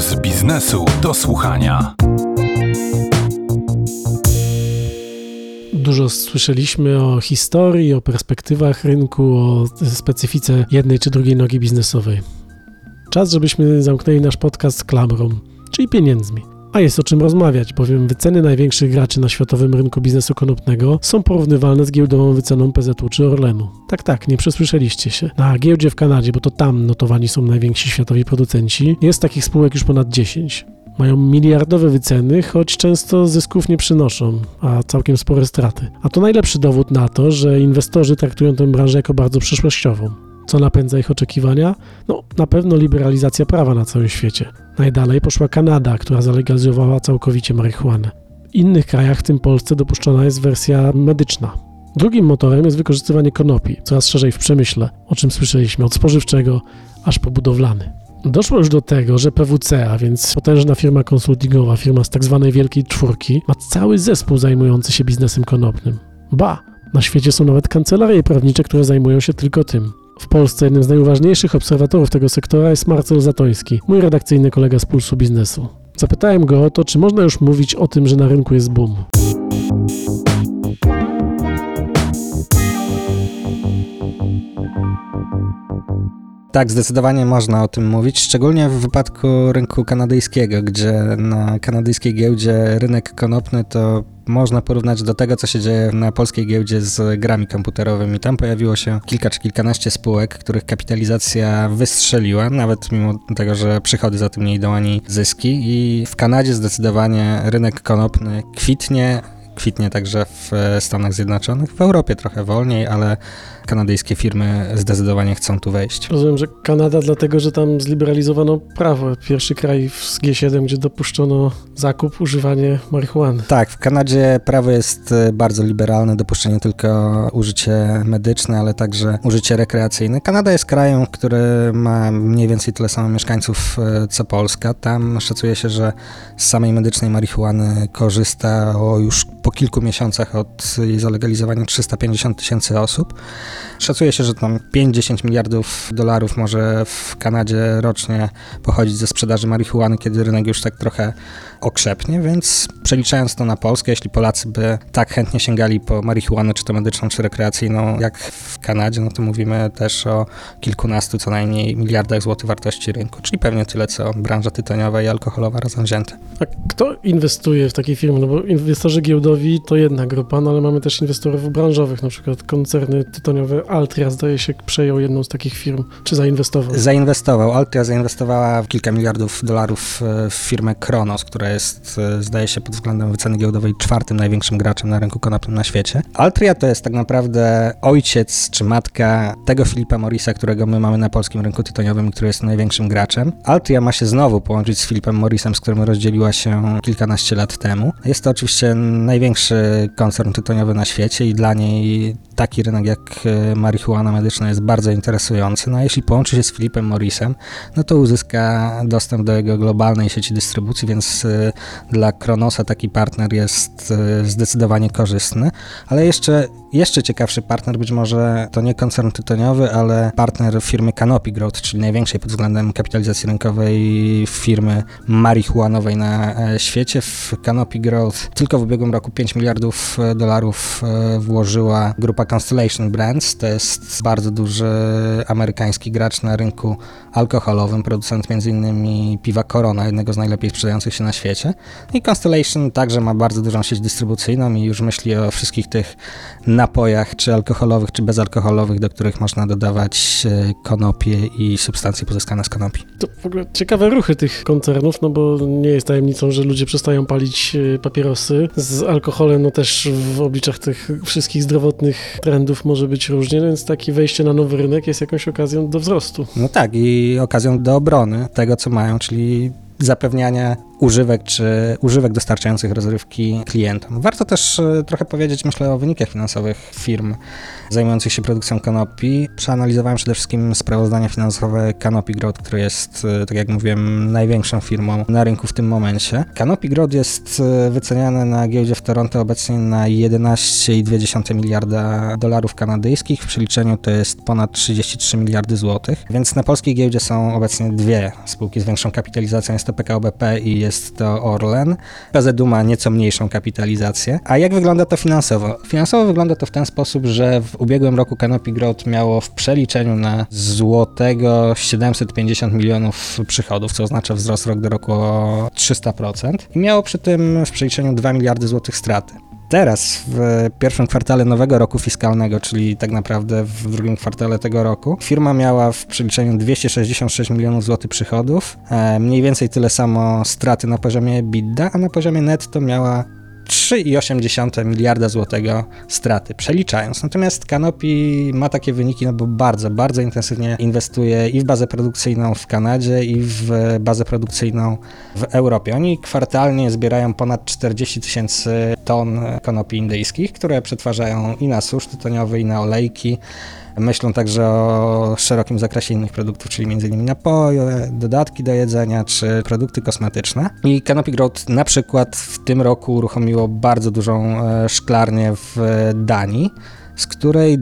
Z biznesu do słuchania. Dużo słyszeliśmy o historii, o perspektywach rynku, o specyfice jednej czy drugiej nogi biznesowej. Czas, żebyśmy zamknęli nasz podcast klamrą, czyli pieniędzmi. A jest o czym rozmawiać, bowiem wyceny największych graczy na światowym rynku biznesu konopnego są porównywalne z giełdową wyceną PZU czy Orlenu. Tak, nie przesłyszeliście się. Na giełdzie w Kanadzie, bo to tam notowani są najwięksi światowi producenci, jest takich spółek już ponad 10. Mają miliardowe wyceny, choć często zysków nie przynoszą, a całkiem spore straty. A to najlepszy dowód na to, że inwestorzy traktują tę branżę jako bardzo przyszłościową. Co napędza ich oczekiwania? Na pewno liberalizacja prawa na całym świecie. Najdalej poszła Kanada, która zalegalizowała całkowicie marihuanę. W innych krajach, w tym Polsce, dopuszczona jest wersja medyczna. Drugim motorem jest wykorzystywanie konopi, coraz szerzej w przemyśle, o czym słyszeliśmy, od spożywczego aż po budowlany. Doszło już do tego, że PwC, a więc potężna firma konsultingowa, firma z tak zwanej Wielkiej Czwórki, ma cały zespół zajmujący się biznesem konopnym. Na świecie są nawet kancelarie prawnicze, które zajmują się tylko tym. W Polsce jednym z najważniejszych obserwatorów tego sektora jest Marcel Zatoński, mój redakcyjny kolega z Pulsu Biznesu. Zapytałem go o to, czy można już mówić o tym, że na rynku jest boom. Tak, zdecydowanie można o tym mówić, szczególnie w wypadku rynku kanadyjskiego, gdzie na kanadyjskiej giełdzie rynek konopny to można porównać do tego, co się dzieje na polskiej giełdzie z grami komputerowymi. Tam pojawiło się kilka czy kilkanaście spółek, których kapitalizacja wystrzeliła, nawet mimo tego, że przychody za tym nie idą ani zyski. I w Kanadzie zdecydowanie rynek konopny kwitnie także w Stanach Zjednoczonych, w Europie trochę wolniej, ale kanadyjskie firmy zdecydowanie chcą tu wejść. Rozumiem, że Kanada dlatego, że tam zliberalizowano prawo. Pierwszy kraj z G7, gdzie dopuszczono zakup, używanie marihuany. Tak, w Kanadzie prawo jest bardzo liberalne, dopuszcza nie tylko użycie medyczne, ale także użycie rekreacyjne. Kanada jest krajem, który ma mniej więcej tyle samo mieszkańców co Polska. Tam szacuje się, że z samej medycznej marihuany korzysta już po kilku miesiącach od jej zalegalizowania 350 000 osób. Szacuje się, że tam 5-10 miliardów dolarów może w Kanadzie rocznie pochodzić ze sprzedaży marihuany, kiedy rynek już tak trochę okrzepnie, więc przeliczając to na Polskę, jeśli Polacy by tak chętnie sięgali po marihuanę, czy to medyczną, czy rekreacyjną, jak w Kanadzie, to mówimy też o kilkunastu co najmniej miliardach złotych wartości rynku, czyli pewnie tyle, co branża tytoniowa i alkoholowa razem wzięte. A kto inwestuje w takie firmy? Bo inwestorzy giełdowi to jedna grupa, ale mamy też inwestorów branżowych, na przykład koncerny tytoniowe. Altria, zdaje się, przejął jedną z takich firm, czy zainwestował? Altria zainwestowała w kilka miliardów dolarów w firmę Kronos, która jest, zdaje się, pod względem wyceny giełdowej czwartym największym graczem na rynku konopnym na świecie. Altria to jest tak naprawdę ojciec czy matka tego Philipa Morrisa, którego my mamy na polskim rynku tytoniowym i który jest największym graczem. Altria ma się znowu połączyć z Philipem Morrisem, z którym rozdzieliła się kilkanaście lat temu. Jest to oczywiście największy koncern tytoniowy na świecie i dla niej taki rynek jak marihuana medyczna jest bardzo interesujący. A jeśli połączy się z Philipem Morrisem, to uzyska dostęp do jego globalnej sieci dystrybucji, więc dla Kronosa taki partner jest zdecydowanie korzystny. Ale jeszcze ciekawszy partner, być może to nie koncern tytoniowy, ale partner firmy Canopy Growth, czyli największej pod względem kapitalizacji rynkowej firmy marihuanowej na świecie. W Canopy Growth tylko w ubiegłym roku 5 miliardów dolarów włożyła grupa Constellation Brands. To jest bardzo duży amerykański gracz na rynku alkoholowym, producent m.in. piwa Corona, jednego z najlepiej sprzedających się na świecie. I Constellation także ma bardzo dużą sieć dystrybucyjną i już myśli o wszystkich tych napojach, czy alkoholowych, czy bezalkoholowych, do których można dodawać konopie i substancje pozyskane z konopi. To w ogóle ciekawe ruchy tych koncernów, bo nie jest tajemnicą, że ludzie przestają palić papierosy. Z alkoholem, też w obliczach tych wszystkich zdrowotnych trendów może być różnie, więc takie wejście na nowy rynek jest jakąś okazją do wzrostu. Tak, i okazją do obrony tego, co mają, czyli zapewniania używek czy używek dostarczających rozrywki klientom. Warto też trochę powiedzieć, myślę, o wynikach finansowych firm zajmujących się produkcją konopi. Przeanalizowałem przede wszystkim sprawozdania finansowe Canopy Growth, który jest, tak jak mówiłem, największą firmą na rynku w tym momencie. Canopy Growth jest wyceniane na giełdzie w Toronto obecnie na 11,2 miliarda dolarów kanadyjskich. W przeliczeniu to jest ponad 33 miliardy złotych. Więc na polskiej giełdzie są obecnie dwie spółki z większą kapitalizacją. Jest to PKO BP i jest to Orlen. PZU ma nieco mniejszą kapitalizację. A jak wygląda to finansowo? Finansowo wygląda to w ten sposób, że w ubiegłym roku Canopy Growth miało w przeliczeniu na złotego 750 milionów przychodów, co oznacza wzrost rok do roku o 300% i miało przy tym w przeliczeniu 2 miliardy złotych straty. Teraz, w pierwszym kwartale nowego roku fiskalnego, czyli tak naprawdę w drugim kwartale tego roku, firma miała w przeliczeniu 266 milionów złotych przychodów, mniej więcej tyle samo straty na poziomie EBITDA, a na poziomie netto miała 3,8 miliarda złotego straty, przeliczając. Natomiast Canopy ma takie wyniki, no bo bardzo, bardzo intensywnie inwestuje i w bazę produkcyjną w Kanadzie, i w bazę produkcyjną w Europie. Oni kwartalnie zbierają ponad 40 000 ton konopi indyjskich, które przetwarzają i na susz tytoniowy, i na olejki. Myślą także o szerokim zakresie innych produktów, czyli m.in. napoje, dodatki do jedzenia czy produkty kosmetyczne. I Canopy Growth na przykład w tym roku uruchomiło bardzo dużą szklarnię w Danii, z której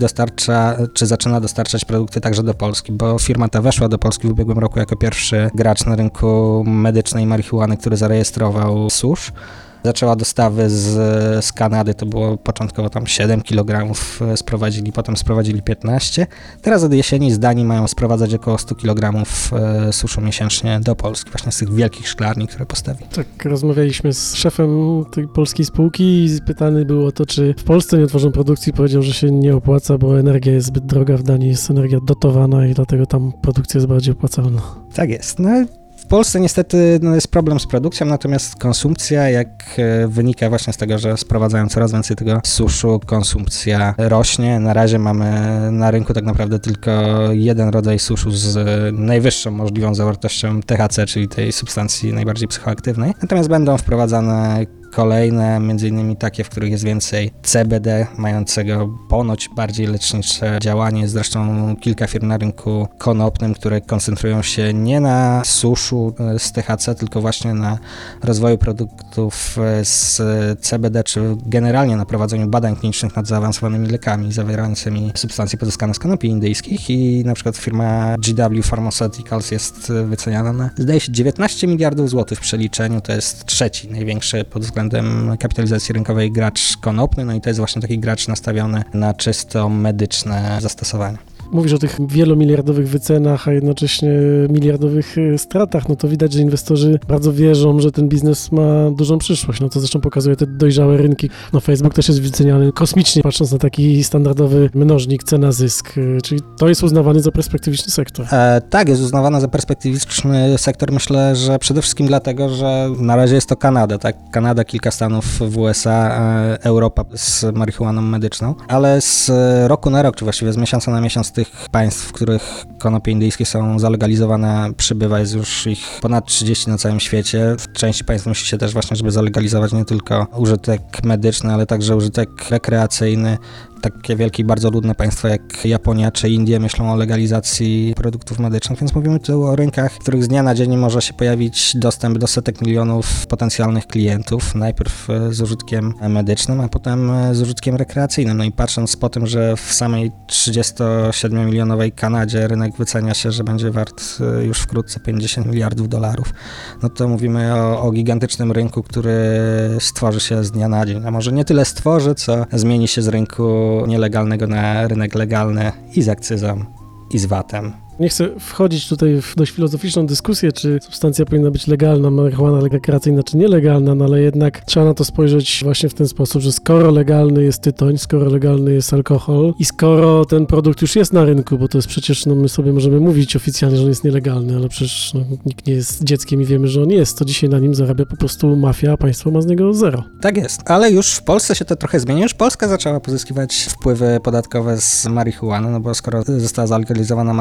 zaczyna dostarczać produkty także do Polski, bo firma ta weszła do Polski w ubiegłym roku jako pierwszy gracz na rynku medycznej marihuany, który zarejestrował susz. Zaczęła dostawy z Kanady, to było początkowo tam 7 kg sprowadzili, potem sprowadzili 15. Teraz od jesieni z Danii mają sprowadzać około 100 kg suszu miesięcznie do Polski, właśnie z tych wielkich szklarni, które postawi. Tak, rozmawialiśmy z szefem tej polskiej spółki i pytany było o to, czy w Polsce nie otworzą produkcji. Powiedział, że się nie opłaca, bo energia jest zbyt droga, w Danii jest energia dotowana i dlatego tam produkcja jest bardziej opłacalna. Tak jest. No, w Polsce niestety jest problem z produkcją, natomiast konsumpcja, jak wynika właśnie z tego, że sprowadzają coraz więcej tego suszu, konsumpcja rośnie. Na razie mamy na rynku tak naprawdę tylko jeden rodzaj suszu z najwyższą możliwą zawartością THC, czyli tej substancji najbardziej psychoaktywnej. Natomiast będą wprowadzane kolejne, między innymi takie, w których jest więcej CBD, mającego ponoć bardziej lecznicze działanie. Zresztą kilka firm na rynku konopnym, które koncentrują się nie na suszu z THC, tylko właśnie na rozwoju produktów z CBD, czy generalnie na prowadzeniu badań klinicznych nad zaawansowanymi lekami zawierającymi substancje pozyskane z konopi indyjskich i na przykład firma GW Pharmaceuticals jest wyceniana na, zdaje się, 19 miliardów złotych w przeliczeniu. To jest trzeci największy pod względem kapitalizacji rynkowej gracz konopny, no i to jest właśnie taki gracz nastawiony na czysto medyczne zastosowania. Mówisz o tych wielomiliardowych wycenach, a jednocześnie miliardowych stratach, no to widać, że inwestorzy bardzo wierzą, że ten biznes ma dużą przyszłość. No to zresztą pokazuje te dojrzałe rynki. No Facebook też jest wyceniany kosmicznie, patrząc na taki standardowy mnożnik cena-zysk, czyli to jest uznawany za perspektywiczny sektor. Tak, jest uznawany za perspektywiczny sektor, myślę, że przede wszystkim dlatego, że na razie jest to Kanada, tak? Kanada, kilka stanów w USA, Europa z marihuaną medyczną, ale z roku na rok, czy właściwie z miesiąca na miesiąc tych państw, w których konopie indyjskie są zalegalizowane, przybywa, jest już ich ponad 30 na całym świecie. W części państw myśli się też właśnie, żeby zalegalizować nie tylko użytek medyczny, ale także użytek rekreacyjny. Takie wielkie i bardzo ludne państwa jak Japonia czy Indie myślą o legalizacji produktów medycznych, więc mówimy tu o rynkach, w których z dnia na dzień może się pojawić dostęp do setek milionów potencjalnych klientów, najpierw z użytkiem medycznym, a potem z użytkiem rekreacyjnym. No i patrząc po tym, że w samej 37-milionowej Kanadzie rynek wycenia się, że będzie wart już wkrótce 50 miliardów dolarów, no to mówimy o gigantycznym rynku, który stworzy się z dnia na dzień, a może nie tyle stworzy, co zmieni się z rynku nielegalnego na rynek legalny i z akcyzą, i z VAT-em. Nie chcę wchodzić tutaj w dość filozoficzną dyskusję, czy substancja powinna być legalna, marihuana rekreacyjna, czy nielegalna, no ale jednak trzeba na to spojrzeć właśnie w ten sposób, że skoro legalny jest tytoń, skoro legalny jest alkohol i skoro ten produkt już jest na rynku, bo to jest przecież, no my sobie możemy mówić oficjalnie, że on jest nielegalny, ale przecież nikt nie jest dzieckiem i wiemy, że on jest, to dzisiaj na nim zarabia po prostu mafia, a państwo ma z niego zero. Tak jest, ale już w Polsce się to trochę zmieni, już Polska zaczęła pozyskiwać wpływy podatkowe z marihuany, no bo skoro została zalegalizowana marihuana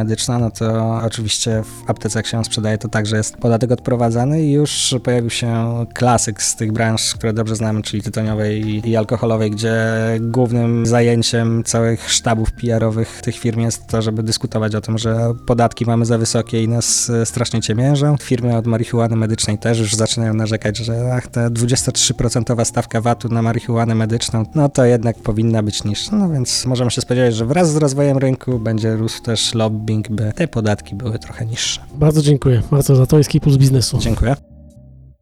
medyczna, no to oczywiście w aptece, jak się ją sprzedaje, to także jest podatek odprowadzany i już pojawił się klasyk z tych branż, które dobrze znamy, czyli tytoniowej i alkoholowej, gdzie głównym zajęciem całych sztabów PR-owych tych firm jest to, żeby dyskutować o tym, że podatki mamy za wysokie i nas strasznie ciemiężą. Firmy od marihuany medycznej też już zaczynają narzekać, że ta 23% stawka VAT-u na marihuanę medyczną, no to jednak powinna być niższa. No więc możemy się spodziewać, że wraz z rozwojem rynku będzie rósł też lobbying, by te podatki były trochę niższe. Bardzo dziękuję. Marcel Zatoński, Puls Biznesu. Dziękuję.